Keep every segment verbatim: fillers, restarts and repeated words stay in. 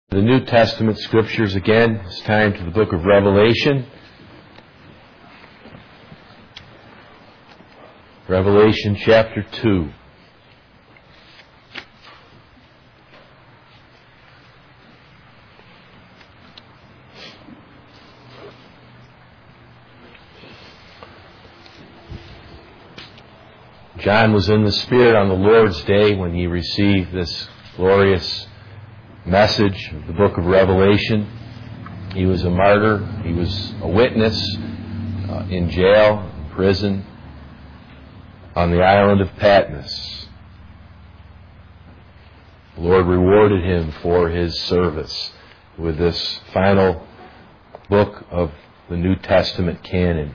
The New Testament Scriptures again. It's time to the book of Revelation. Revelation chapter two. John was in the Spirit on the Lord's Day when he received this glorious message of the book of Revelation. He was a martyr. He was a witness uh, in jail, in prison, on the island of Patmos. The Lord rewarded him for his service with this final book of the New Testament canon.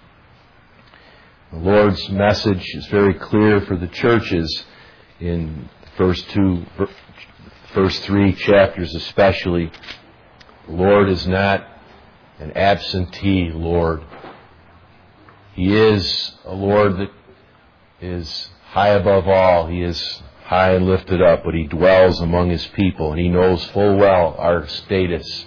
The Lord's message is very clear for the churches in the first two First three chapters especially. The Lord is not an absentee Lord. He is a Lord that is high above all. He is high and lifted up, but He dwells among His people, and He knows full well our status.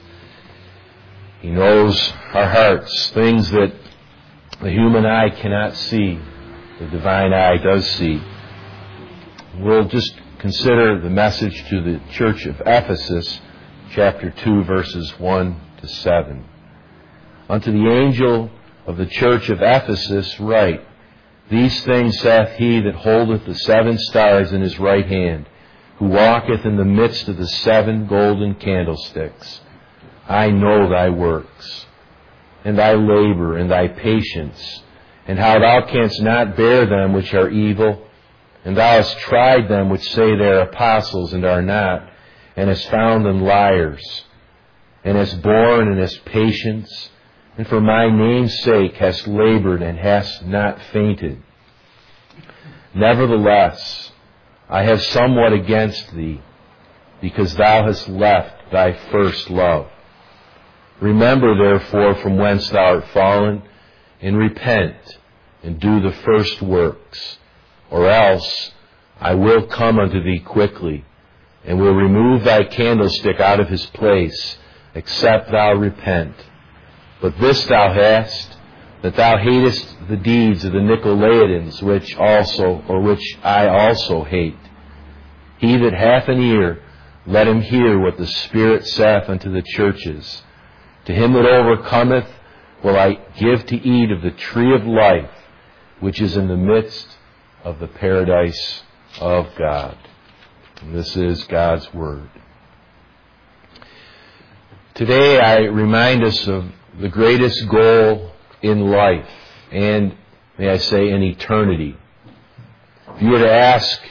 He knows our hearts, things that the human eye cannot see, the divine eye does see. We'll just consider the message to the church of Ephesus, chapter two, verses one to seven. Unto the angel of the church of Ephesus write, These things saith he that holdeth the seven stars in his right hand, who walketh in the midst of the seven golden candlesticks. I know thy works, and thy labor, and thy patience, and how thou canst not bear them which are evil, and thou hast tried them which say they are apostles and are not, and hast found them liars, and hast borne and hast patience, and for my name's sake hast labored and hast not fainted. Nevertheless, I have somewhat against thee, because thou hast left thy first love. Remember therefore from whence thou art fallen, and repent, and do the first works. Or else I will come unto thee quickly, and will remove thy candlestick out of his place, except thou repent. But this thou hast, that thou hatest the deeds of the Nicolaitans, which also, or which I also hate. He that hath an ear, let him hear what the Spirit saith unto the churches. To him that overcometh will I give to eat of the tree of life, which is in the midst of the paradise of God. And this is God's Word. Today I remind us of the greatest goal in life, and may I say in eternity. If you were to ask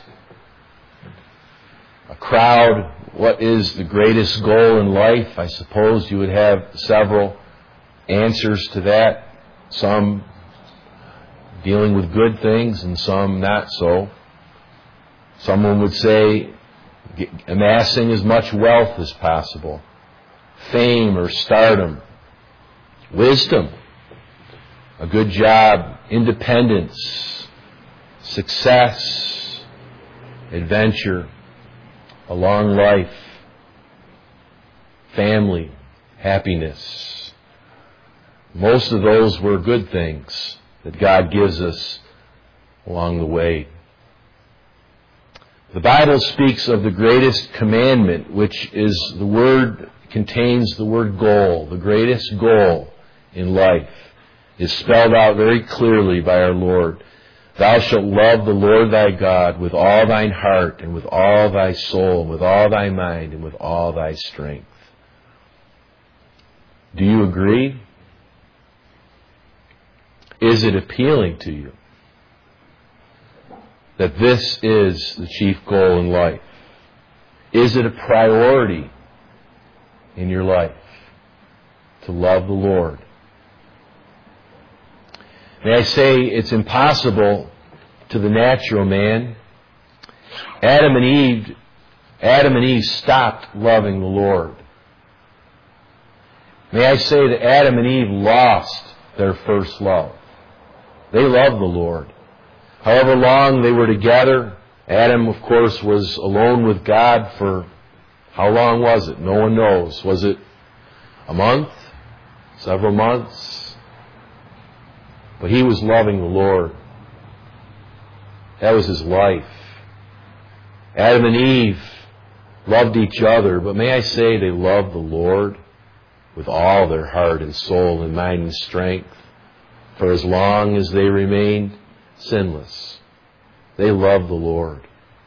a crowd what is the greatest goal in life, I suppose you would have several answers to that. Some dealing with good things and some not so. Someone would say amassing as much wealth as possible, fame or stardom, wisdom, a good job, independence, success, adventure, a long life, family, happiness. Most of those were good things that God gives us along the way. The Bible speaks of the greatest commandment, which is the word, contains the word goal. The greatest goal in life is spelled out very clearly by our Lord. Thou shalt love the Lord thy God with all thine heart, and with all thy soul, and with all thy mind, and with all thy strength. Do you agree? Is it appealing to you that this is the chief goal in life? Is it a priority in your life to love the Lord? May I say it's impossible to the natural man. Adam and Eve, Adam and Eve stopped loving the Lord. May I say that Adam and Eve lost their first love. They loved the Lord. However long they were together, Adam, of course, was alone with God for How long was it? No one knows. Was it a month? Several months? But he was loving the Lord. That was his life. Adam and Eve loved each other, but may I say they loved the Lord with all their heart and soul and mind and strength for as long as they remained sinless. They loved the Lord.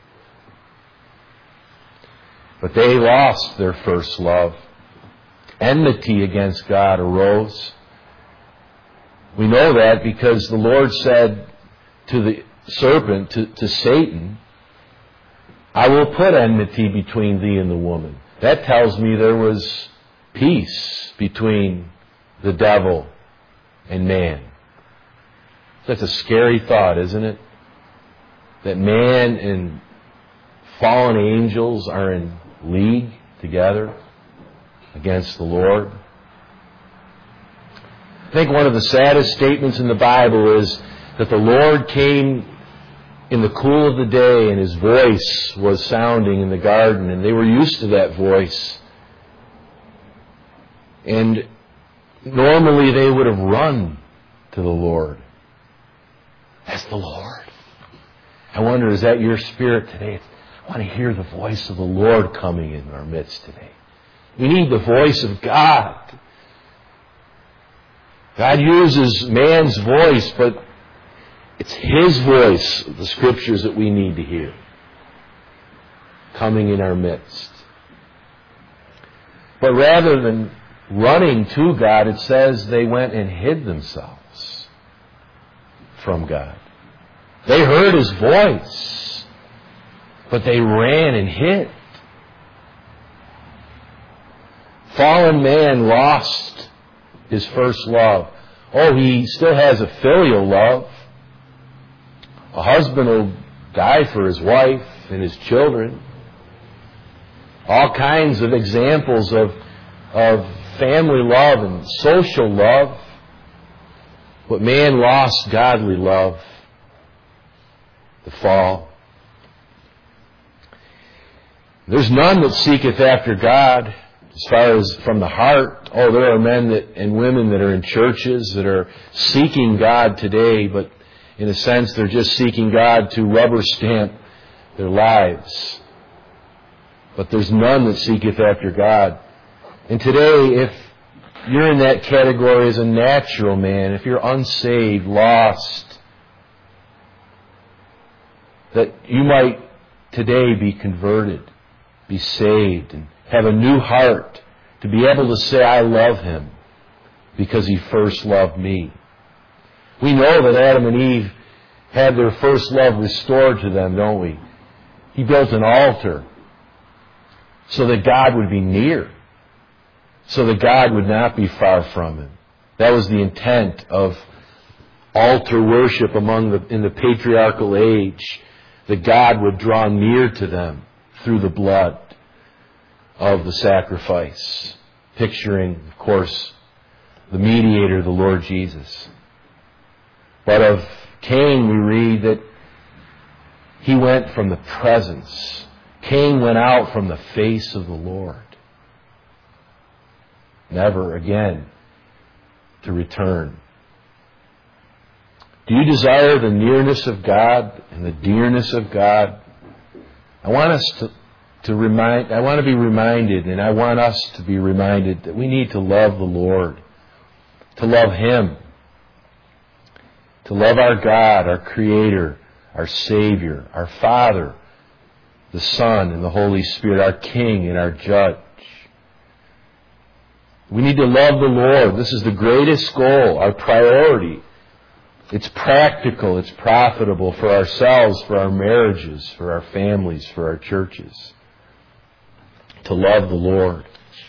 But they lost their first love. Enmity against God arose. We know that because the Lord said to the serpent, to, to Satan, I will put enmity between thee and the woman. That tells me there was peace between the devil and man. That's a scary thought, isn't it? That man and fallen angels are in league together against the Lord. I think one of the saddest statements in the Bible is that the Lord came in the cool of the day and His voice was sounding in the garden, and they were used to that voice. And normally they would have run to the Lord. That's the Lord. I wonder, is that your spirit today? I want to hear the voice of the Lord coming in our midst today. We need the voice of God. God uses man's voice, but it's His voice, the Scriptures, that we need to hear coming in our midst. But rather than running to God, it says they went and hid themselves from God. They heard His voice, but they ran and hid. Fallen man lost his first love. Oh, he still has a filial love. A husband will die for his wife and his children. All kinds of examples of, of family love and social love. But man lost godly love. The fall. There's none that seeketh after God as far as from the heart. Oh, there are men that and women that are in churches that are seeking God today, but in a sense they're just seeking God to rubber stamp their lives. But there's none that seeketh after God. And today, if you're in that category as a natural man, if you're unsaved, lost, that you might today be converted, be saved, and have a new heart to be able to say, I love Him because He first loved me. We know that Adam and Eve had their first love restored to them, don't we? He built an altar so that God would be near, so that God would not be far from him. That was the intent of altar worship among the, in the patriarchal age, that God would draw near to them through the blood of the sacrifice, picturing, of course, the mediator, the Lord Jesus. But of Cain we read that he went from the presence. Cain went out from the face of the Lord, never again to return. Do you desire the nearness of God and the dearness of God? I want us to, to remind, I want to be reminded, and I want us to be reminded that we need to love the Lord, to love Him, to love our God, our Creator, our Savior, our Father, the Son, and the Holy Spirit, our King and our Judge. We need to love the Lord. This is the greatest goal, our priority. It's practical, it's profitable for ourselves, for our marriages, for our families, for our churches. To love the Lord.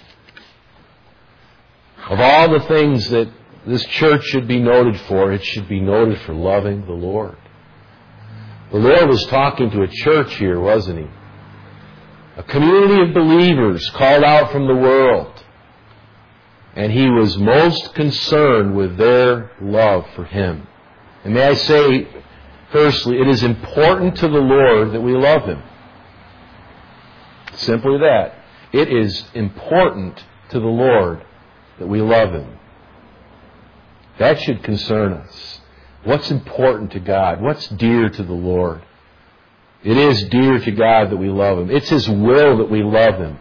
Of all the things that this church should be noted for, it should be noted for loving the Lord. The Lord was talking to a church here, wasn't He? A community of believers called out from the world. And He was most concerned with their love for Him. And may I say, firstly, it is important to the Lord that we love Him. Simply that. It is important to the Lord that we love Him. That should concern us. What's important to God? What's dear to the Lord? It is dear to God that we love Him. It's His will that we love Him.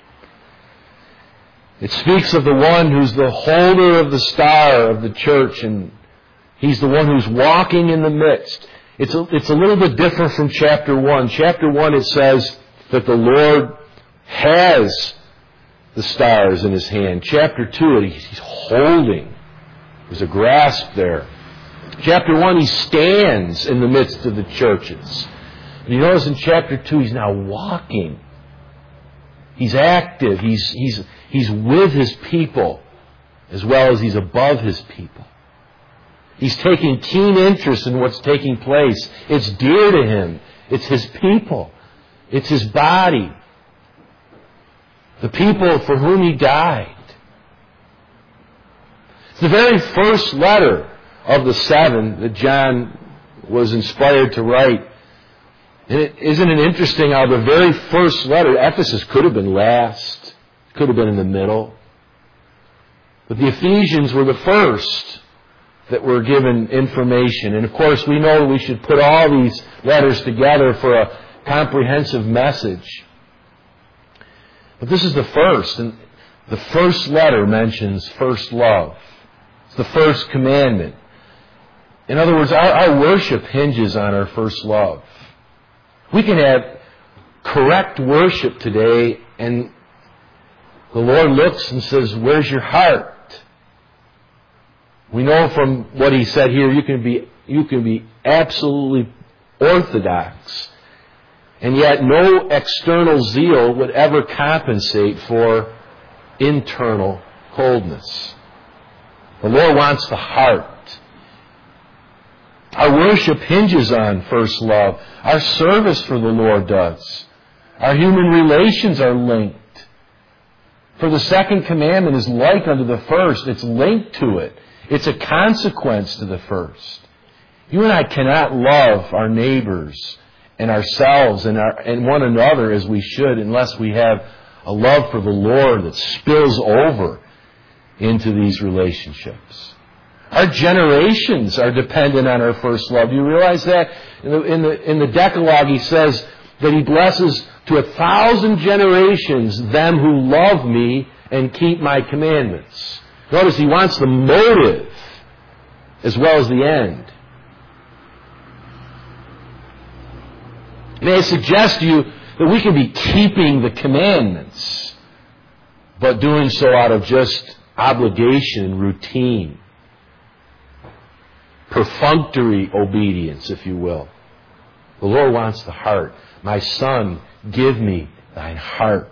It speaks of the one who's the holder of the star of the church, and He's the one who's walking in the midst. It's a, it's a little bit different from chapter one. Chapter one, it says that the Lord has the stars in His hand. Chapter two, He's holding. There's a grasp there. Chapter one, He stands in the midst of the churches. And you notice in chapter two, He's now walking. He's active. He's, he's, he's with His people as well as He's above His people. He's taking keen interest in what's taking place. It's dear to Him. It's His people. It's His body. The people for whom He died. It's the very first letter of the seven that John was inspired to write. And it, isn't it interesting how the very first letter, Ephesus could have been last, could have been in the middle. But the Ephesians were the first that were given information. And of course we know we should put all these letters together for a comprehensive message. But this is the first, and the first letter mentions first love. It's the first commandment. In other words, our, our worship hinges on our first love. We can have correct worship today, and the Lord looks and says, "Where's your heart?" We know from what He said here, you can be you can be absolutely orthodox, and yet no external zeal would ever compensate for internal coldness. The Lord wants the heart. Our worship hinges on first love. Our service for the Lord does. Our human relations are linked. For the second commandment is like unto the first. It's linked to it. It's a consequence to the first. You and I cannot love our neighbors and ourselves and, our, and one another as we should unless we have a love for the Lord that spills over into these relationships. Our generations are dependent on our first love. Do you realize that? In the, in the, in the Decalogue, He says that He blesses to a thousand generations them who love Me and keep My commandments. Notice He wants the motive as well as the end. May I suggest to you that we can be keeping the commandments, but doing so out of just obligation and routine. Perfunctory obedience, if you will. The Lord wants the heart. My son, give me thine heart.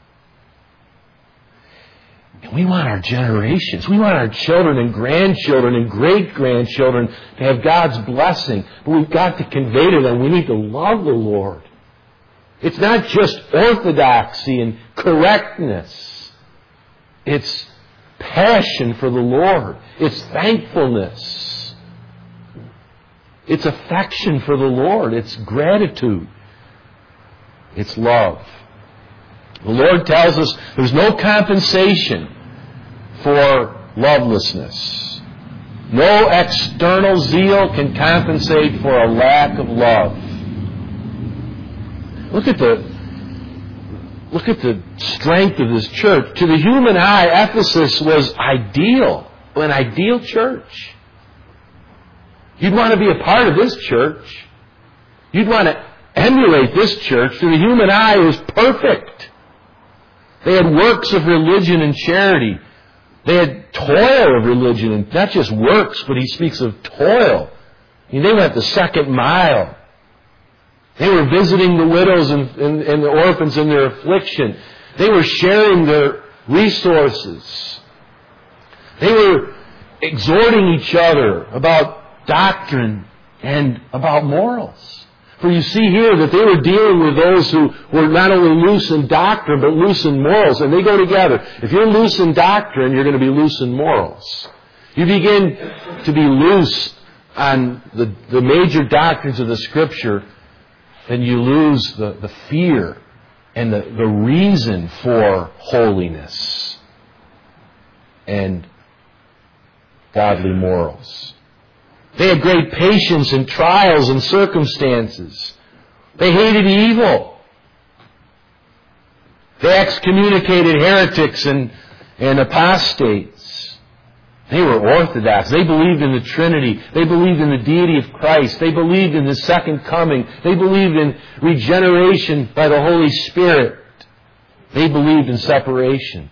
And we want our generations, we want our children and grandchildren and great-grandchildren to have God's blessing. But we've got to convey to them, we need to love the Lord. It's not just orthodoxy and correctness. It's passion for the Lord. It's thankfulness. It's affection for the Lord. It's gratitude. It's love. The Lord tells us there's no compensation for lovelessness. No external zeal can compensate for a lack of love. Look at the look at the strength of this church. To the human eye, Ephesus was ideal, an ideal church. You'd want to be a part of this church. You'd want to emulate this church. To the human eye, it was perfect. They had works of religion and charity. They had toil of religion, and not just works, but he speaks of toil. I mean, they went the second mile. They were visiting the widows and, and, and the orphans in their affliction. They were sharing their resources. They were exhorting each other about doctrine and about morals. For you see here that they were dealing with those who were not only loose in doctrine, but loose in morals. And they go together. If you're loose in doctrine, you're going to be loose in morals. You begin to be loose on the, the major doctrines of the Scripture, then you lose the, the fear and the, the reason for holiness and godly morals. They had great patience in trials and circumstances. They hated evil. They excommunicated heretics and, and apostates. They were orthodox. They believed in the Trinity. They believed in the deity of Christ. They believed in the second coming. They believed in regeneration by the Holy Spirit. They believed in separation.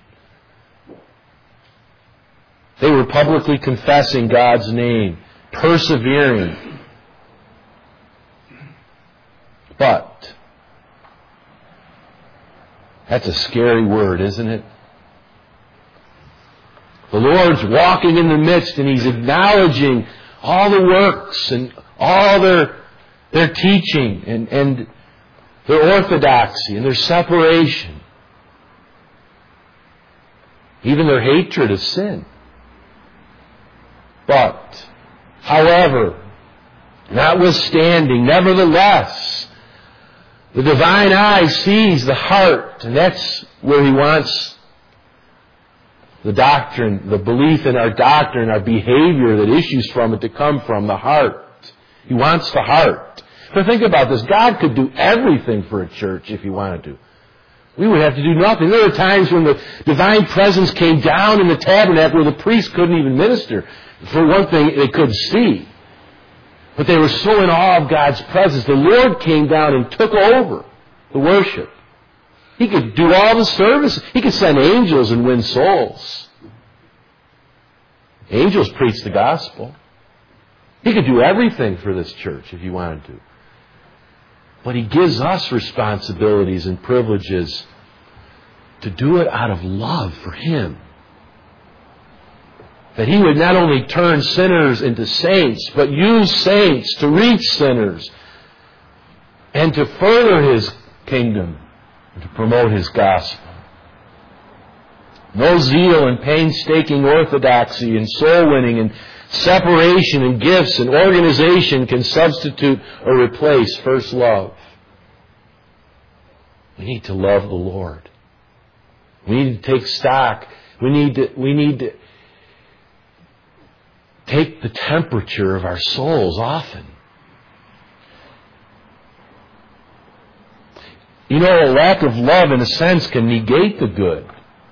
They were publicly confessing God's name, persevering. But that's a scary word, isn't it? The Lord's walking in the midst and He's acknowledging all the works and all their, their teaching and, and their orthodoxy and their separation. Even their hatred of sin. But, however, notwithstanding, nevertheless, the divine eye sees the heart, and that's where He wants the doctrine, the belief in our doctrine, our behavior that issues from it to come from the heart. He wants the heart. But think about this. God could do everything for a church if He wanted to. We would have to do nothing. There were times when the divine presence came down in the tabernacle where the priest couldn't even minister. For one thing, they couldn't see. But they were so in awe of God's presence. The Lord came down and took over the worship. He could do all the service. He could send angels and win souls. Angels preach the gospel. He could do everything for this church if He wanted to. But He gives us responsibilities and privileges to do it out of love for Him. That He would not only turn sinners into saints, but use saints to reach sinners and to further His kingdom and to promote His gospel. No zeal and painstaking orthodoxy and soul winning and separation and gifts and organization can substitute or replace first love. We need to love the Lord. We need to take stock. We need to, we need to take the temperature of our souls often. You know, a lack of love, in a sense, can negate the good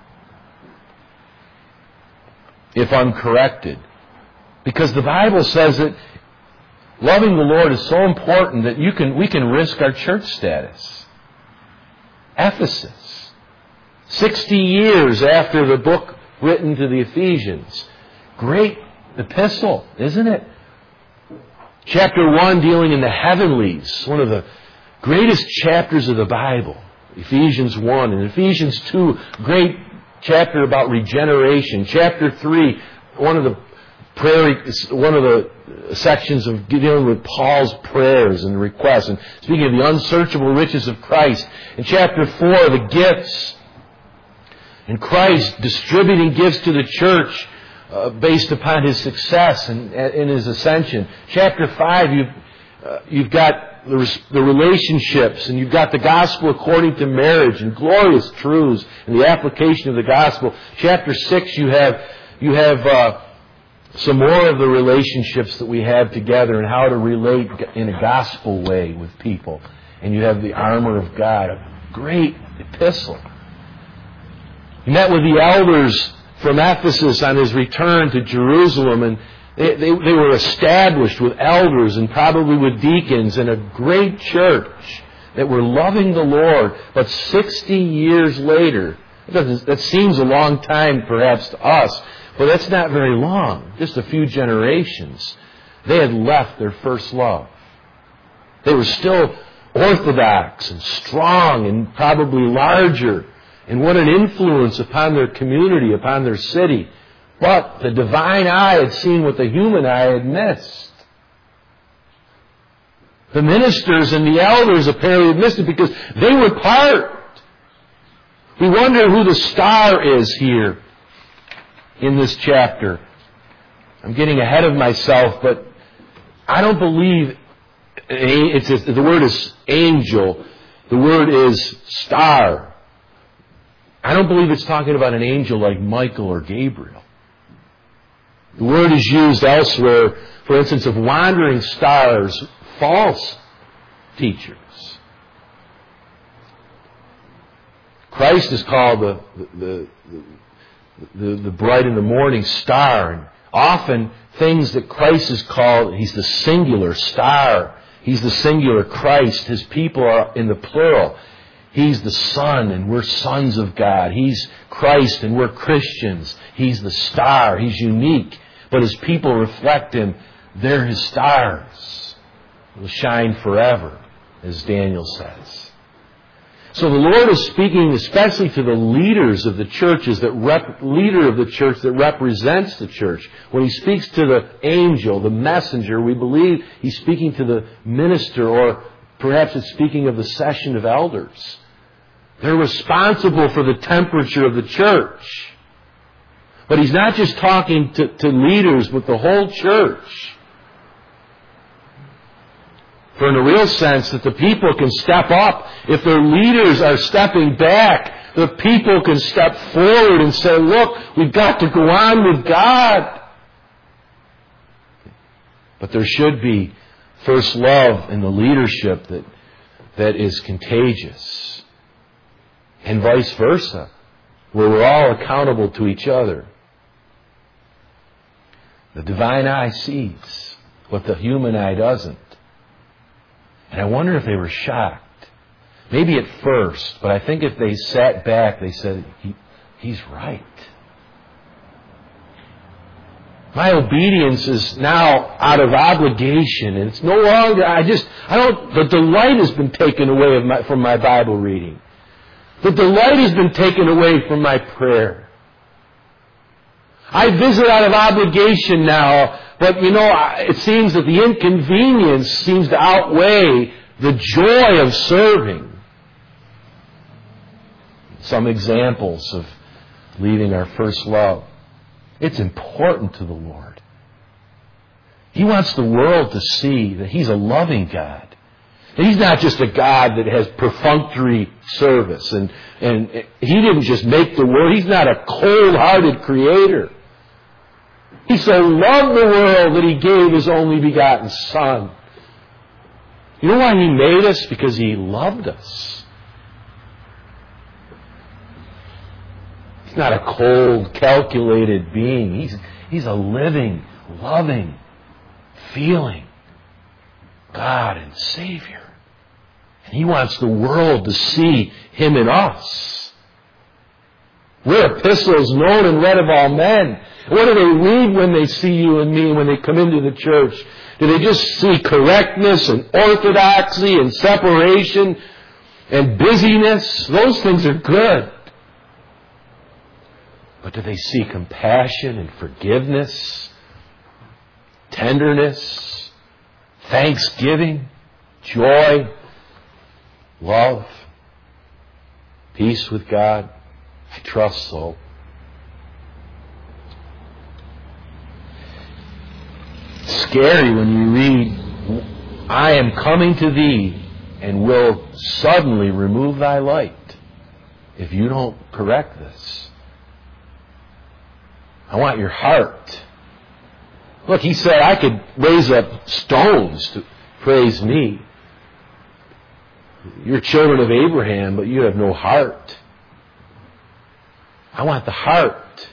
if uncorrected. Because the Bible says that loving the Lord is so important that you can we can risk our church status. Ephesus, sixty years after the book written to the Ephesians. Great epistle, isn't it? Chapter one dealing in the heavenlies, one of the greatest chapters of the Bible. Ephesians one and Ephesians two, great chapter about regeneration. Chapter three, one of the prayer, one of the sections of dealing with Paul's prayers and requests, and speaking of the unsearchable riches of Christ. In chapter four, the gifts, and Christ distributing gifts to the church uh, based upon His success and in His ascension. Chapter five, you've uh, you've got the, the relationships, and you've got the gospel according to marriage and glorious truths and the application of the gospel. Chapter six, you have you have. Uh, Some more of the relationships that we have together and how to relate in a gospel way with people. And you have the armor of God, a great epistle. He met with the elders from Ephesus on his return to Jerusalem, and they, they, they were established with elders and probably with deacons in a great church that were loving the Lord. But sixty years later, that seems a long time perhaps to us, but that's not very long, just a few generations. They had left their first love. They were still orthodox and strong and probably larger. And what an influence upon their community, upon their city. But the divine eye had seen what the human eye had missed. The ministers and the elders apparently had missed it because they were part. We wonder who the star is here in this chapter. I'm getting ahead of myself, but I don't believe it's, the word is angel. The word is star. I don't believe it's talking about an angel like Michael or Gabriel. The word is used elsewhere, for instance, of wandering stars, false teachers. Christ is called the, the, the, the, the bright in the morning star. And often things that Christ is called, He's the singular star. He's the singular Christ. His people are in the plural. He's the Son, and we're sons of God. He's Christ, and we're Christians. He's the star. He's unique. But His people reflect Him. They're His stars. They'll shine forever, as Daniel says. So the Lord is speaking especially to the leaders of the churches, that rep, leader of the church that represents the church. When He speaks to the angel, the messenger, we believe He's speaking to the minister, or perhaps it's speaking of the session of elders. They're responsible for the temperature of the church. But He's not just talking to, to leaders, but the whole church. For in a real sense, that the people can step up. If their leaders are stepping back, the people can step forward and say, look, we've got to go on with God. But there should be first love in the leadership that, that is contagious. And vice versa, where we're all accountable to each other. The divine eye sees what the human eye doesn't. And I wonder if they were shocked. Maybe at first, but I think if they sat back, they said, he, he's right. My obedience is now out of obligation, and it's no longer, I just, I don't, the delight has been taken away of my, from my Bible reading. The delight has been taken away from my prayer. I visit out of obligation now, but you know, it seems that the inconvenience seems to outweigh the joy of serving. Some examples of leaving our first love. It's important to the Lord. He wants the world to see that He's a loving God. That He's not just a God that has perfunctory service. And, and He didn't just make the world. He's not a cold-hearted creator. He so loved the world that He gave His only begotten Son. You know why He made us? Because He loved us. He's not a cold, calculated being. He's, he's a living, loving, feeling God and Savior. And He wants the world to see Him in us. We're epistles known and read of all men. What do they read when they see you and me, when they come into the church? Do they just see correctness and orthodoxy and separation and busyness? Those things are good. But do they see compassion and forgiveness, tenderness, thanksgiving, joy, love, peace with God? I trust so. It's scary when you read, I am coming to thee and will suddenly remove thy light if you don't correct this. I want your heart. Look, He said I could raise up stones to praise me. You're children of Abraham, but you have no heart. I want the heart.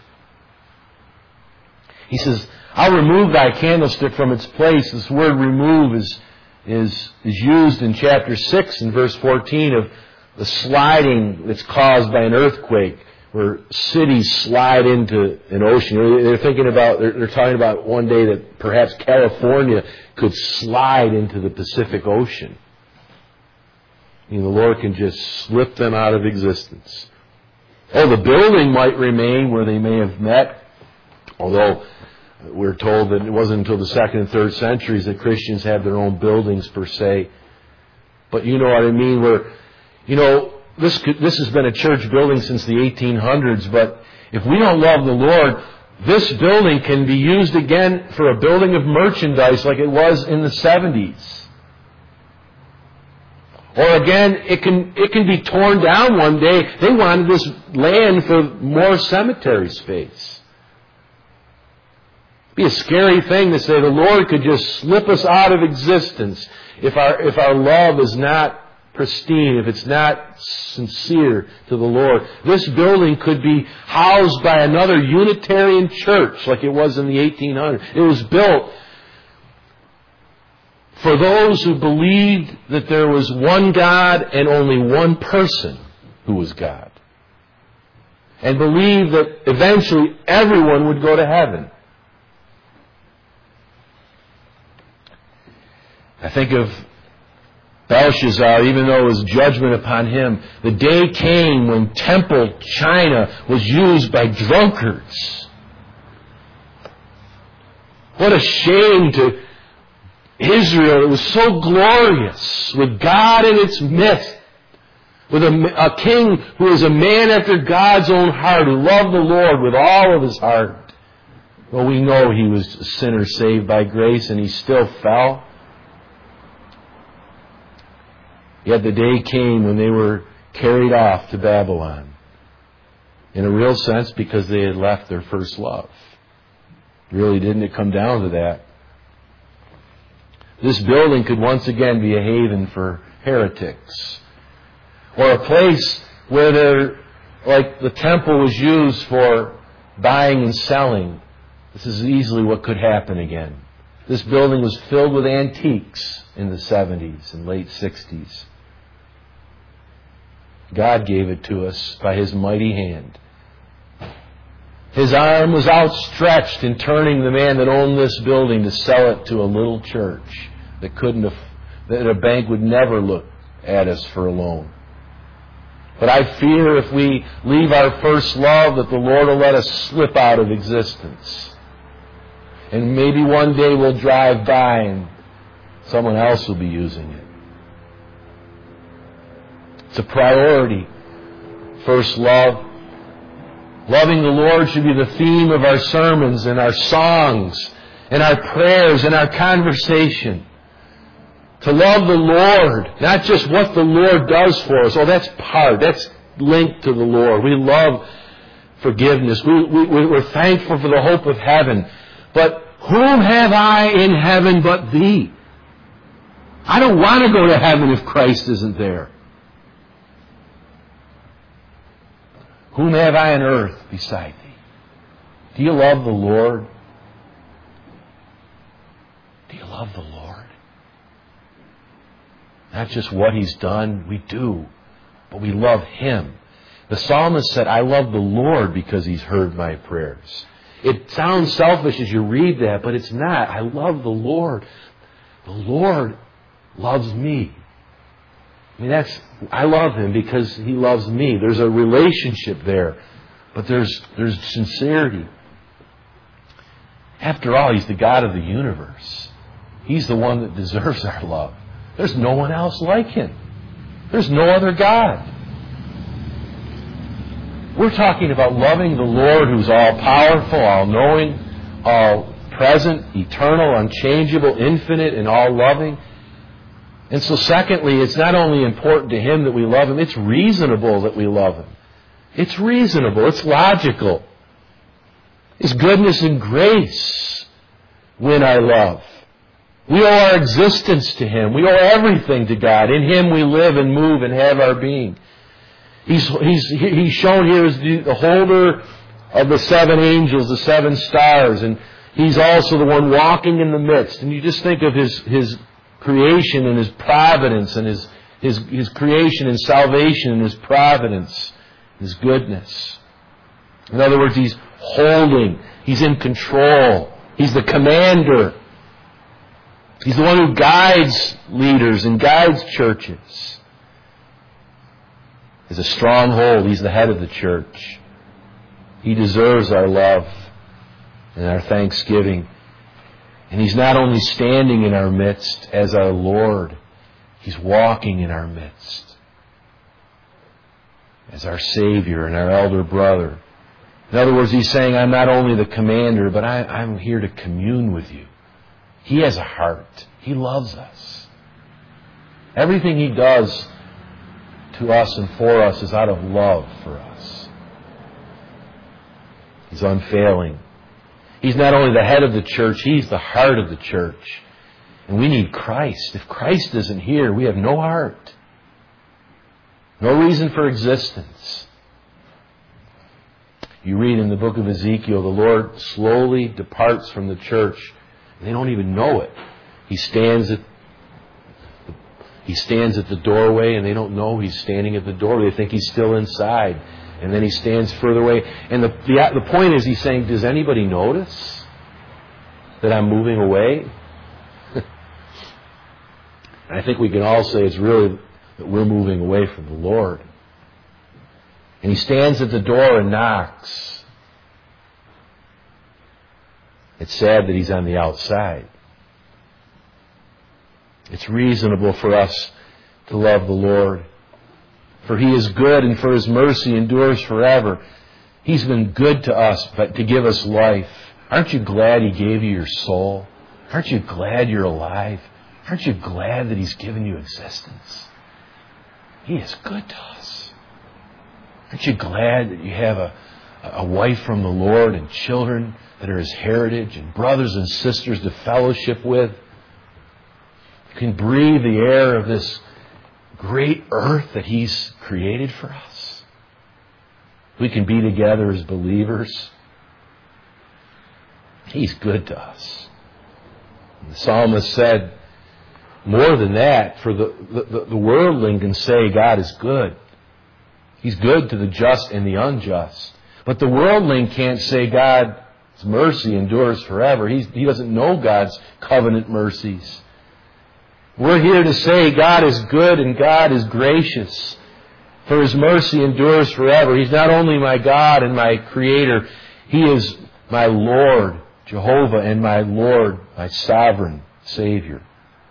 He says, I'll remove thy candlestick from its place. This word remove is, is, is used in chapter six and verse fourteen of the sliding that's caused by an earthquake, where cities slide into an ocean. They're thinking about, they're, they're talking about one day that perhaps California could slide into the Pacific Ocean. And the Lord can just slip them out of existence. Oh, the building might remain where they may have met, although we're told that it wasn't until the second and third centuries that Christians had their own buildings per se. But you know what I mean, where, you know, this could, this has been a church building since the eighteen hundreds, but if we don't love the Lord, this building can be used again for a building of merchandise like it was in the seventies. Or again, it can it can be torn down one day. They wanted this land for more cemetery space. It'd be a scary thing to say the Lord could just slip us out of existence if our if our love is not pristine, if it's not sincere to the Lord. This building could be housed by another Unitarian church like it was in the eighteen hundreds. It was built for those who believed that there was one God and only one person who was God. And believed that eventually everyone would go to heaven. I think of Belshazzar, even though it was judgment upon him, the day came when Temple China was used by drunkards. What a shame to Israel. It was so glorious, with God in its midst, with a, a king who was a man after God's own heart, who loved the Lord with all of his heart. Well, we know he was a sinner saved by grace, and he still fell. Yet the day came when they were carried off to Babylon. In a real sense, because they had left their first love. Really, didn't it come down to that? This building could once again be a haven for heretics. Or a place where there, like the temple was used for buying and selling. This is easily what could happen again. This building was filled with antiques in the seventies and late sixties. God gave it to us by His mighty hand. His arm was outstretched in turning the man that owned this building to sell it to a little church that couldn't have, that a bank would never look at us for a loan. But I fear if we leave our first love that the Lord will let us slip out of existence. And maybe one day we'll drive by and someone else will be using it. It's a priority. First love. Loving the Lord should be the theme of our sermons and our songs and our prayers and our conversation. To love the Lord, not just what the Lord does for us. Oh, that's part. That's linked to the Lord. We love forgiveness. We, we, we're thankful for the hope of heaven. But whom have I in heaven but Thee? I don't want to go to heaven if Christ isn't there. Whom have I on earth beside Thee? Do you love the Lord? Do you love the Lord? Not just what He's done, we do, but we love Him. The psalmist said, I love the Lord because He's heard my prayers. It sounds selfish as you read that, but it's not. I love the Lord. The Lord loves me. I mean, that's, I love Him because He loves me. There's a relationship there, but there's, there's sincerity. After all, He's the God of the universe. He's the one that deserves our love. There's no one else like Him. There's no other God. We're talking about loving the Lord who's all-powerful, all-knowing, all-present, eternal, unchangeable, infinite, and all-loving. And so secondly, it's not only important to Him that we love Him, it's reasonable that we love Him. It's reasonable. It's logical. His goodness and grace win our love. We owe our existence to Him. We owe everything to God. In Him we live and move and have our being. He's, he's, he's shown here as the holder of the seven angels, the seven stars, and He's also the one walking in the midst. And you just think of His, His creation and His providence, and His, His, His creation and salvation and His providence, His goodness. In other words, He's holding. He's in control. He's the commander. He's the one who guides leaders and guides churches. He's a stronghold. He's the head of the church. He deserves our love and our thanksgiving. And He's not only standing in our midst as our Lord, He's walking in our midst as our Savior and our elder brother. In other words, He's saying, I'm not only the commander, but I, I'm here to commune with you. He has a heart. He loves us. Everything He does to us and for us is out of love for us. He's unfailing. He's not only the head of the church, He's the heart of the church. And we need Christ. If Christ isn't here, we have no heart. No reason for existence. You read in the book of Ezekiel, the Lord slowly departs from the church. They don't even know it. He stands at He stands at the doorway, and they don't know He's standing at the doorway. They think He's still inside. And then He stands further away. And the, the, the point is, He's saying, does anybody notice that I'm moving away? And I think we can all say it's really that we're moving away from the Lord. And He stands at the door and knocks. It's sad that He's on the outside. It's reasonable for us to love the Lord. For He is good, and for His mercy endures forever. He's been good to us, but to give us life. Aren't you glad He gave you your soul? Aren't you glad you're alive? Aren't you glad that He's given you existence? He is good to us. Aren't you glad that you have a, a wife from the Lord and children that are His heritage and brothers and sisters to fellowship with? You can breathe the air of this great earth that He's created for us. We can be together as believers. He's good to us. And the psalmist said, more than that, for the, the, the worldling can say God is good. He's good to the just and the unjust. But the worldling can't say God's mercy endures forever. He's, he doesn't know God's covenant mercies. We're here to say God is good and God is gracious. For His mercy endures forever. He's not only my God and my Creator, He is my Lord, Jehovah, and my Lord, my sovereign Savior.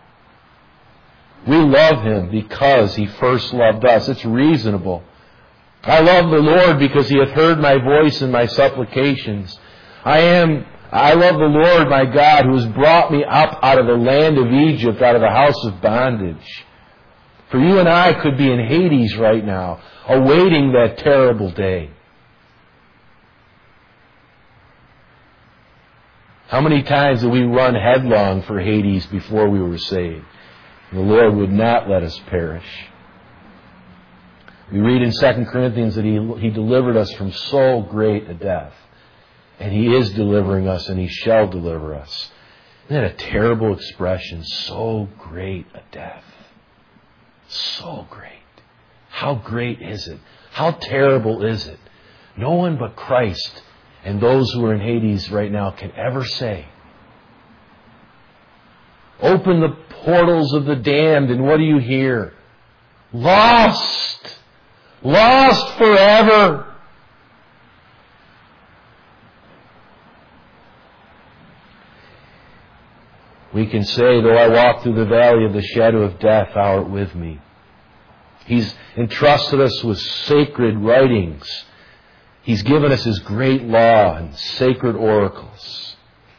We love Him because He first loved us. It's reasonable. I love the Lord because He hath heard my voice and my supplications. I am, I love the Lord my God who has brought me up out of the land of Egypt, out of the house of bondage. For you and I could be in Hades right now, awaiting that terrible day. How many times did we run headlong for Hades before we were saved? The Lord would not let us perish. We read in Second Corinthians that he, he delivered us from so great a death. And He is delivering us, and He shall deliver us. Isn't that a terrible expression? So great a death. So great. How great is it? How terrible is it? No one but Christ and those who are in Hades right now can ever say. Open the portals of the damned, and what do you hear? Lost! Lost forever! We can say, though I walk through the valley of the shadow of death, thou art with me. He's entrusted us with sacred writings. He's given us His great law and sacred oracles.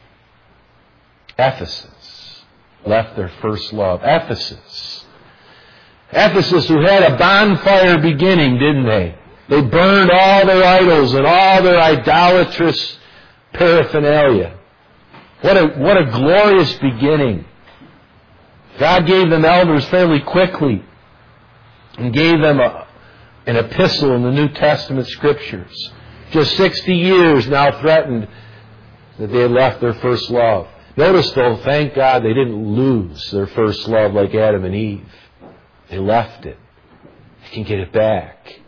Ephesus left their first love. Ephesus. Ephesus, who had a bonfire beginning, didn't they? They burned all their idols and all their idolatrous paraphernalia. What a, what a glorious beginning. God gave them elders fairly quickly and gave them a, an epistle in the New Testament Scriptures. Just sixty years now threatened that they had left their first love. Notice, though, thank God they didn't lose their first love like Adam and Eve. They left it. They can get it back.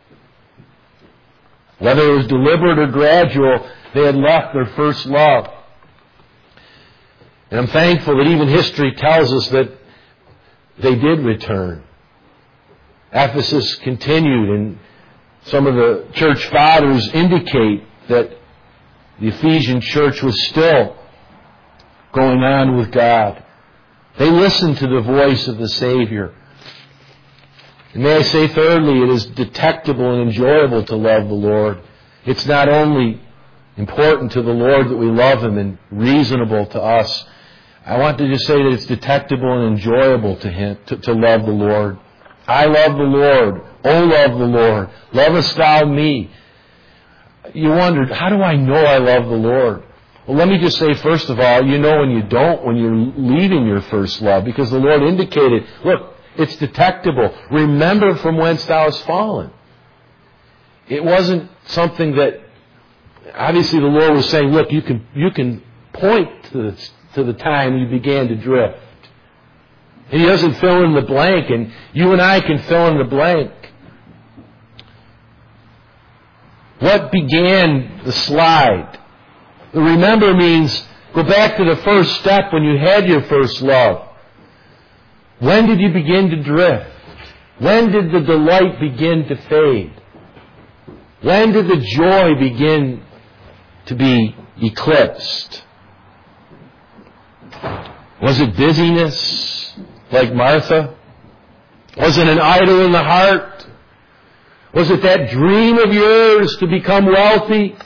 Whether it was deliberate or gradual, they had left their first love. And I'm thankful that even history tells us that they did return. Ephesus continued, and some of the church fathers indicate that the Ephesian church was still going on with God. They listened to the voice of the Savior. And may I say thirdly, it is detectable and enjoyable to love the Lord. It's not only important to the Lord that we love Him and reasonable to us. I want to just say that it's detectable and enjoyable to him to, to love the Lord. I love the Lord. Oh, love the Lord. Lovest thou me? You wondered, how do I know I love the Lord? Well, let me just say, first of all, you know when you don't, when you're leaving your first love, because the Lord indicated, look, it's detectable. Remember from whence thou hast fallen. It wasn't something that, obviously the Lord was saying, look, you can you can point to the, to the time you began to drift. And He doesn't fill in the blank, and you and I can fill in the blank. What began the slide? The remember means go back to the first step when you had your first love. When did you begin to drift? When did the delight begin to fade? When did the joy begin to be eclipsed? Was it busyness like Martha? Was it an idol in the heart? Was it that dream of yours to become wealthy?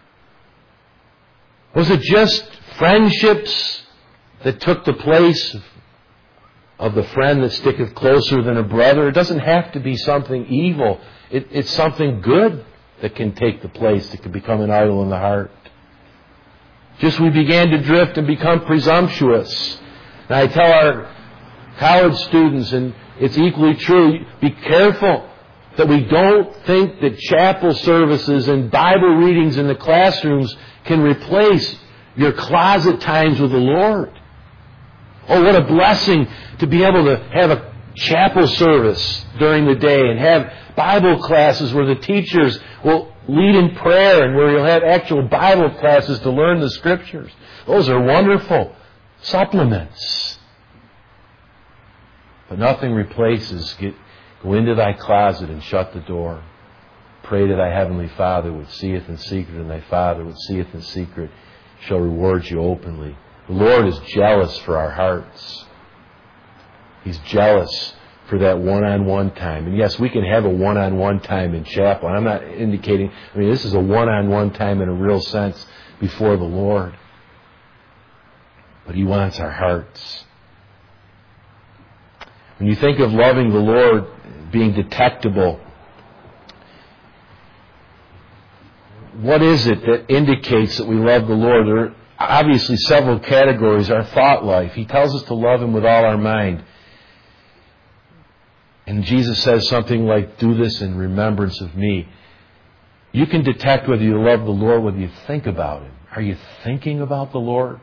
Was it just friendships that took the place of, of the friend that sticketh closer than a brother? It doesn't have to be something evil. It, it's something good that can take the place, that can become an idol in the heart. Just we began to drift and become presumptuous. And I tell our college students, and it's equally true, be careful that we don't think that chapel services and Bible readings in the classrooms can replace your closet times with the Lord. Oh, what a blessing to be able to have a chapel service during the day and have Bible classes where the teachers will lead in prayer and where you'll have actual Bible classes to learn the Scriptures. Those are wonderful supplements. But nothing replaces get, go into thy closet and shut the door. Pray to thy heavenly Father which seeth in secret, and thy Father which seeth in secret shall reward you openly. The Lord is jealous for our hearts. He's jealous for that one-on-one time. And yes, we can have a one-on-one time in chapel. I'm not indicating, I mean, this is a one-on-one time in a real sense before the Lord. But He wants our hearts. When you think of loving the Lord being detectable, what is it that indicates that we love the Lord? There are obviously several categories. Our thought life. He tells us to love Him with all our mind. And Jesus says something like, do this in remembrance of me. You can detect whether you love the Lord, whether you think about Him. Are you thinking about the Lord?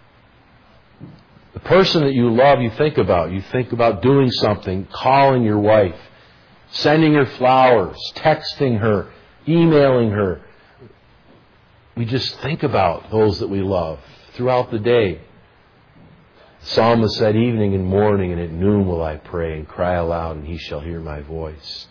The person that you love, you think about. You think about doing something, calling your wife, sending her flowers, texting her, emailing her. We just think about those that we love throughout the day. The psalmist said, evening and morning and at noon will I pray and cry aloud, and He shall hear my voice.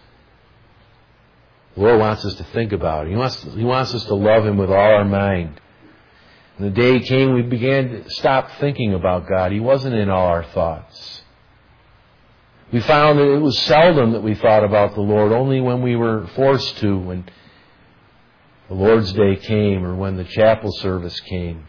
The Lord wants us to think about it. He wants, He wants us to love Him with all our mind. And the day came, we began to stop thinking about God. He wasn't in all our thoughts. We found that it was seldom that we thought about the Lord, only when we were forced to, when the Lord's Day came or when the chapel service came.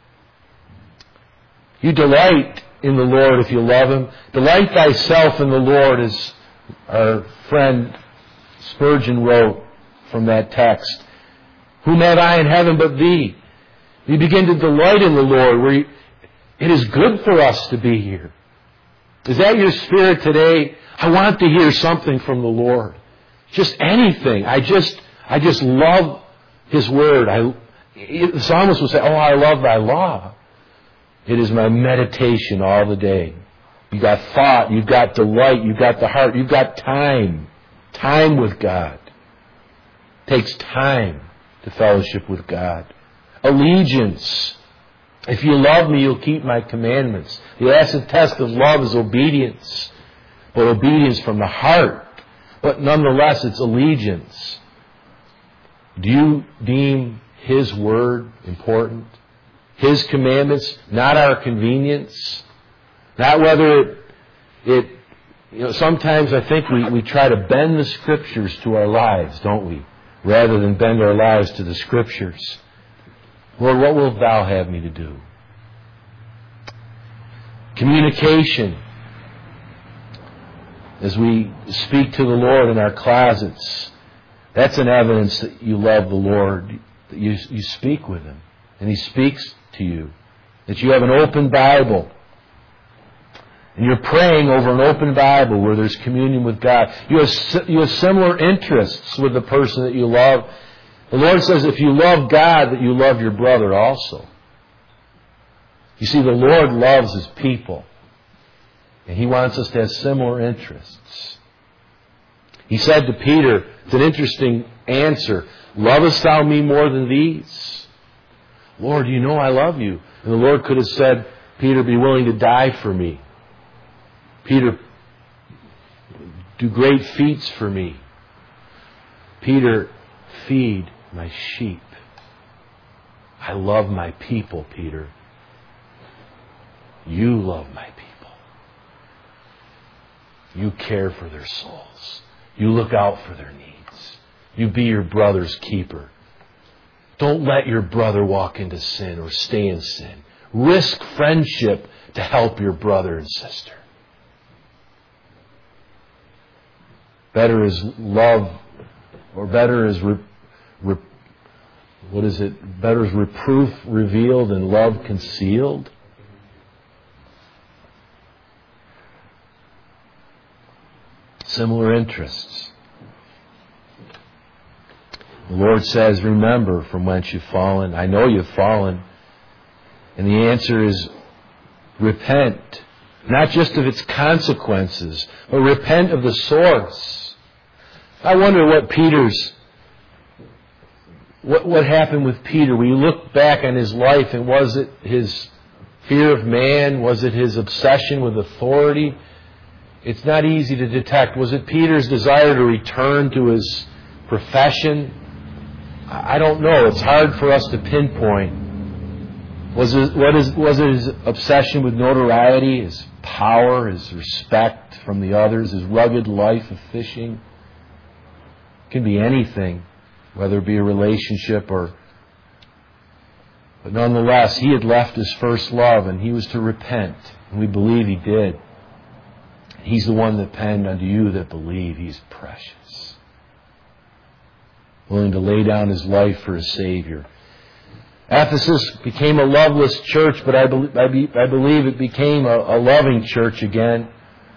You delight in the Lord if you love Him. Delight thyself in the Lord, as our friend Spurgeon wrote from that text. Whom have I in heaven but Thee? You begin to delight in the Lord, where you, it is good for us to be here. Is that your spirit today? I want to hear something from the Lord. Just anything. I just, I just love His Word. I, the psalmist will say, oh, I love Thy law. It is my meditation all the day. You've got thought, you've got delight, you've got the heart, you've got time. Time with God. It takes time to fellowship with God. Allegiance. If you love me, you'll keep my commandments. The acid test of love is obedience. But obedience from the heart. But nonetheless, it's allegiance. Do you deem His Word important? His commandments, not our convenience? Not whether it, it you know, sometimes I think we, we try to bend the Scriptures to our lives, don't we? Rather than bend our lives to the Scriptures. Lord, what wilt Thou have me to do? Communication. As we speak to the Lord in our closets, that's an evidence that you love the Lord, that you, you speak with Him, and He speaks to you, that you have an open Bible, and you're praying over an open Bible where there's communion with God. You have, you have similar interests with the person that you love. The Lord says if you love God, that you love your brother also. You see, the Lord loves His people, and He wants us to have similar interests. He said to Peter, it's an interesting answer, lovest thou me more than these? Lord, you know I love you. And the Lord could have said, Peter, be willing to die for me. Peter, do great feats for me. Peter, feed my sheep. I love my people, Peter. You love my people. You care for their souls. You look out for their needs. You be your brother's keeper. Don't let your brother walk into sin or stay in sin. Risk friendship to help your brother and sister. Better is love, or better is, re, re, what is it? Better is reproof revealed and love concealed. Similar interests. The Lord says, remember from whence you've fallen. I know you've fallen. And the answer is repent. Not just of its consequences, but repent of the source. I wonder what Peter's, what, what happened with Peter. When you look back on his life, and was it his fear of man? Was it his obsession with authority? It's not easy to detect. Was it Peter's desire to return to his profession? I don't know. It's hard for us to pinpoint. Was it, what is, was it his obsession with notoriety, his power, his respect from the others, his rugged life of fishing? It can be anything, whether it be a relationship or... But nonetheless, he had left his first love, and he was to repent. And we believe he did. He's the one that penned unto you that believe He's precious. Willing to lay down His life for His Savior. Ephesus became a loveless church, but I, be, I, be, I believe it became a, a loving church again.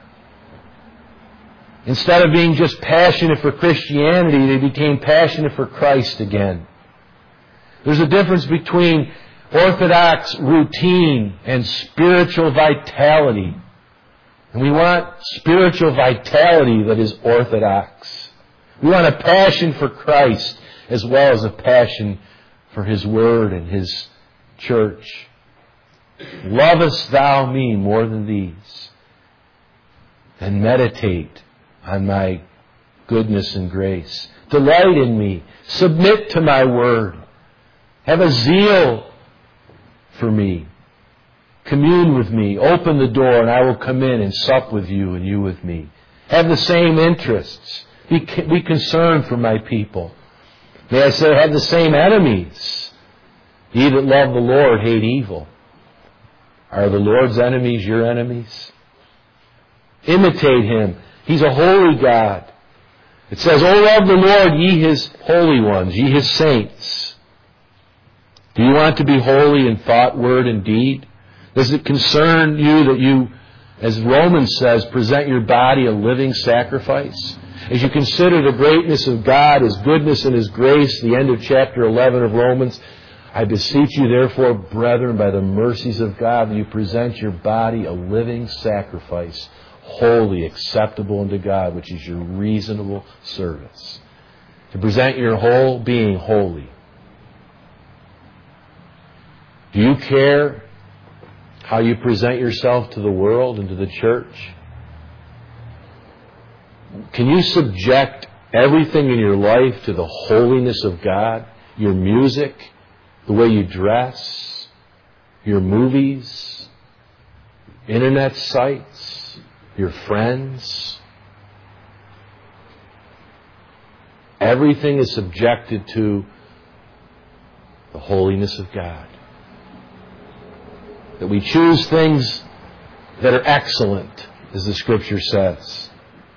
Instead of being just passionate for Christianity, they became passionate for Christ again. There's a difference between orthodox routine and spiritual vitality. And we want spiritual vitality that is orthodox. We want a passion for Christ as well as a passion for His Word and His church. Lovest thou me more than these? And meditate on my goodness and grace. Delight in me. Submit to my word. Have a zeal for me. Commune with me. Open the door and I will come in and sup with you and you with me. Have the same interests. Be, be concerned for my people. May I say, have the same enemies. Ye that love the Lord hate evil. Are the Lord's enemies your enemies? Imitate Him. He's a holy God. It says, O love the Lord, ye His holy ones, ye His saints. Do you want to be holy in thought, word, and deed? Does it concern you that you, as Romans says, present your body a living sacrifice? As you consider the greatness of God, His goodness and His grace, the end of chapter eleven of Romans, I beseech you therefore, brethren, by the mercies of God, that you present your body a living sacrifice, holy, acceptable unto God, which is your reasonable service. To present your whole being holy. Do you care how you present yourself to the world and to the church? Can you subject everything in your life to the holiness of God? Your music, the way you dress, your movies, internet sites, your friends. Everything is subjected to the holiness of God. That we choose things that are excellent, as the Scripture says.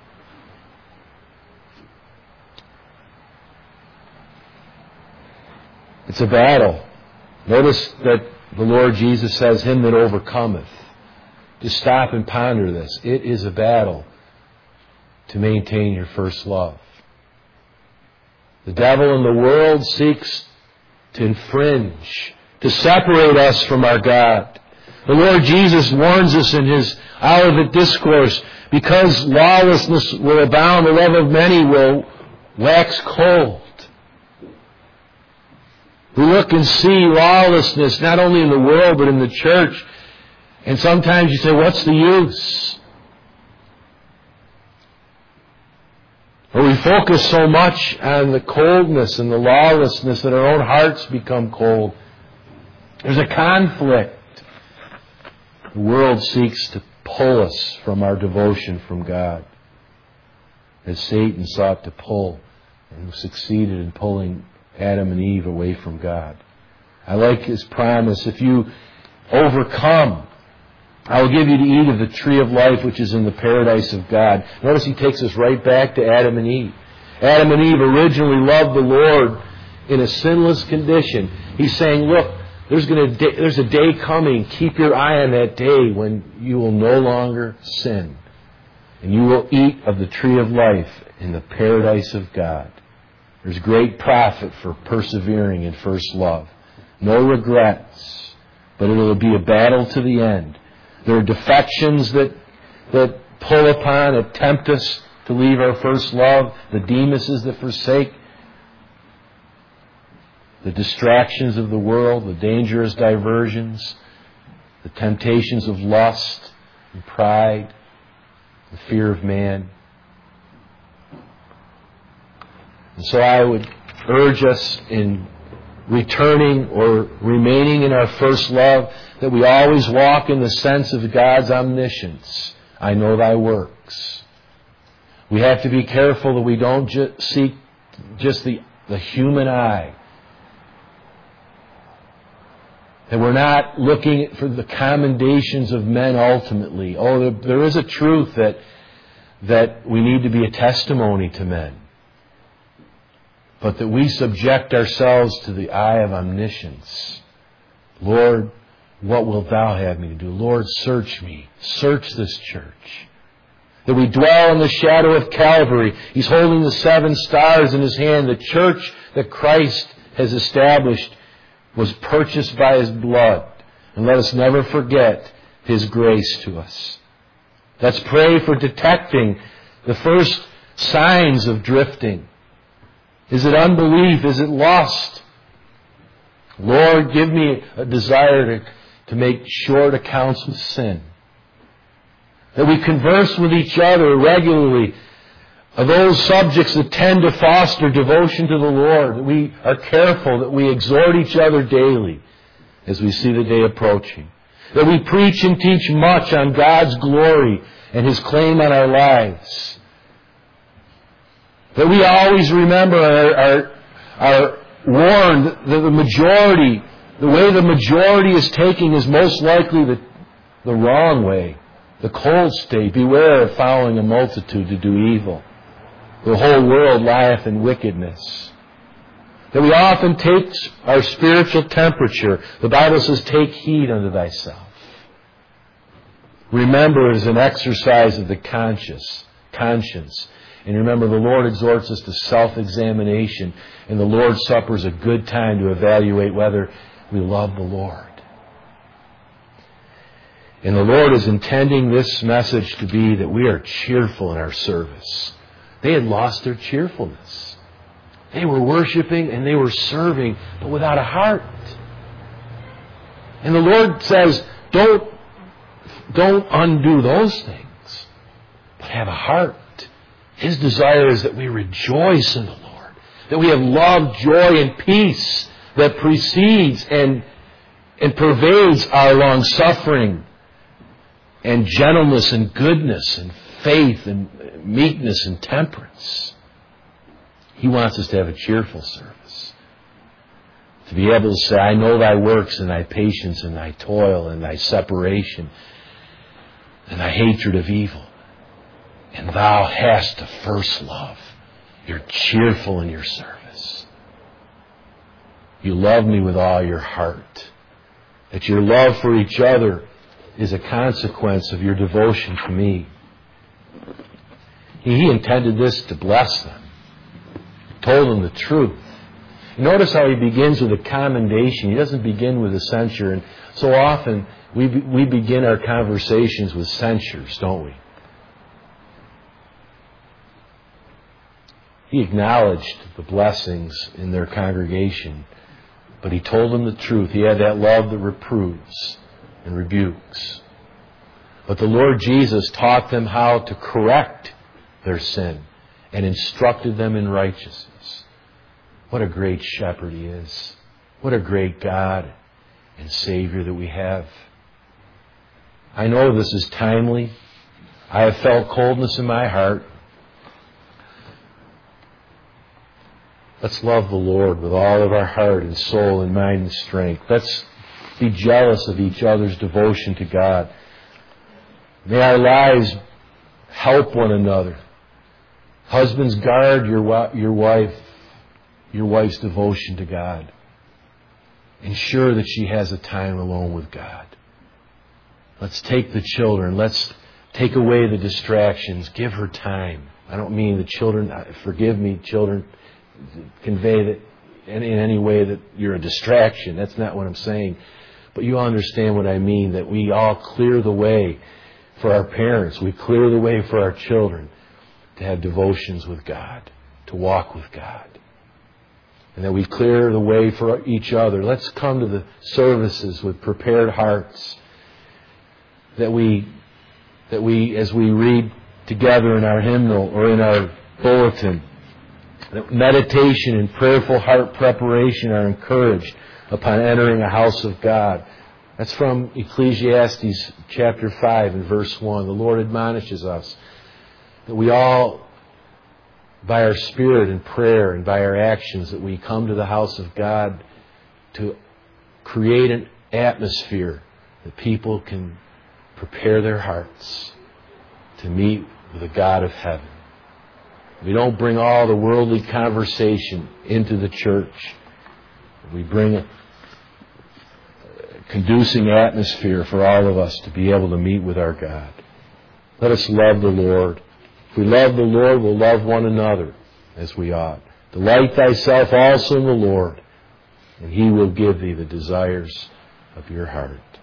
It's a battle. Notice that the Lord Jesus says, him that overcometh. Just stop and ponder this. It is a battle to maintain your first love. The devil in the world seeks to infringe, to separate us from our God. The Lord Jesus warns us in His Olivet Discourse, because lawlessness will abound, the love of many will wax cold. We look and see lawlessness not only in the world but in the church. And sometimes you say, what's the use? Or we focus so much on the coldness and the lawlessness that our own hearts become cold. There's a conflict. The world seeks to pull us from our devotion from God, as Satan sought to pull and succeeded in pulling Adam and Eve away from God. I like his promise, if you overcome, I will give you to eat of the tree of life which is in the paradise of God. Notice he takes us right back to Adam and Eve. Adam and Eve originally loved the Lord in a sinless condition. He's saying, look, there's, gonna, there's a day coming. Keep your eye on that day when you will no longer sin. And you will eat of the tree of life in the paradise of God. There's great profit for persevering in first love. No regrets, but it will be a battle to the end. There are defections that that pull upon, that tempt us to leave our first love, the Demoses that forsake, the distractions of the world, the dangerous diversions, the temptations of lust and pride, the fear of man. And so I would urge us in returning or remaining in our first love that we always walk in the sense of God's omniscience. I know thy works. We have to be careful that we don't ju- seek just the, the human eye. That we're not looking for the commendations of men ultimately. Oh, there, there is a truth that, that we need to be a testimony to men. But that we subject ourselves to the eye of omniscience. Lord, what wilt thou have me to do? Lord, search me. Search this church. That we dwell in the shadow of Calvary. He's holding the seven stars in His hand. The church that Christ has established was purchased by His blood. And let us never forget His grace to us. Let's pray for detecting the first signs of drifting. Is it unbelief? Is it lust? Lord, give me a desire to, to make short accounts with sin. That we converse with each other regularly of those subjects that tend to foster devotion to the Lord. That we are careful, that we exhort each other daily as we see the day approaching. That we preach and teach much on God's glory and His claim on our lives. That we always remember our, our, our warned that the majority, the way the majority is taking is most likely the, the wrong way, the cold state. Beware of following a multitude to do evil. The whole world lieth in wickedness. That we often take our spiritual temperature. The Bible says, take heed unto thyself. Remember, it is an exercise of the conscience. conscience. And remember, the Lord exhorts us to self-examination. And the Lord's Supper is a good time to evaluate whether we love the Lord. And the Lord is intending this message to be that we are cheerful in our service. They had lost their cheerfulness. They were worshiping and they were serving, but without a heart. And the Lord says, don't, don't undo those things, but have a heart. His desire is that we rejoice in the Lord, that we have love, joy, and peace that precedes and, and pervades our long-suffering and gentleness and goodness and faith and meekness and temperance. He wants us to have a cheerful service. To be able to say, I know thy works and thy patience and thy toil and thy separation. and thy hatred of evil. And thou hast a first love. You're cheerful in your service. You love me with all your heart. That your love for each other is a consequence of your devotion to me. He intended this to bless them. Told them the truth. Notice how he begins with a commendation. He doesn't begin with a censure. And so often we we begin our conversations with censures, don't we? He acknowledged the blessings in their congregation, but he told them the truth. He had that love that reproves and rebukes. But the Lord Jesus taught them how to correct their sin and instructed them in righteousness. What a great shepherd he is. What a great God and Savior that we have. I know this is timely. I have felt coldness in my heart. Let's love the Lord with all of our heart and soul and mind and strength. Let's be jealous of each other's devotion to God. May our lives help one another. Husbands, guard your your wife, your wife's devotion to God. Ensure that she has a time alone with God. Let's take the children. Let's take away the distractions. Give her time. I don't mean the children, forgive me, children, convey that in any way that you're a distraction. That's not what I'm saying. But you understand what I mean, that we all clear the way for our parents. We clear the way for our children to have devotions with God, to walk with God. And that we clear the way for each other. Let's come to the services with prepared hearts. That we, that we, as we read together in our hymnal or in our bulletin, that meditation and prayerful heart preparation are encouraged upon entering a house of God. That's from Ecclesiastes chapter five and verse one. The Lord admonishes us that we all, by our spirit and prayer and by our actions, that we come to the house of God to create an atmosphere that people can prepare their hearts to meet with the God of heaven. We don't bring all the worldly conversation into the church. We bring a conducing atmosphere for all of us to be able to meet with our God. Let us love the Lord. If we love the Lord, we'll love one another as we ought. Delight thyself also in the Lord, and He will give thee the desires of your heart.